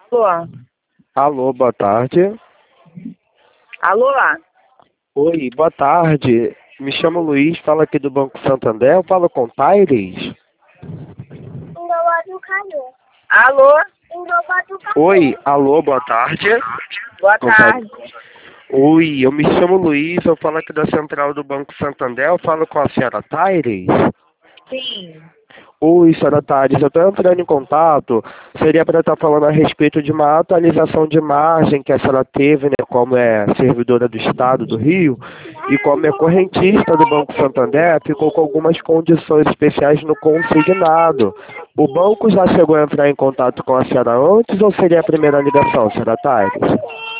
Alô? Alô, boa tarde. Alô? Oi, boa tarde. Me chamo Luiz, falo aqui do Banco Santander. Eu falo com Taires? Alô? Oi, alô, boa tarde. Boa Com Taires. tarde. Oi, eu me chamo Luiz, eu falo aqui da central do Banco Santander. Eu falo com a senhora Taires? Sim. Oi, senhora Taires, eu estou entrando em contato. Seria para estar falando a respeito de uma atualização de margem que a senhora teve, né, como é servidora do Estado do Rio, e como é correntista do Banco Santander, ficou com algumas condições especiais no consignado. O banco já chegou a entrar em contato com a senhora antes ou seria a primeira ligação, senhora Taires?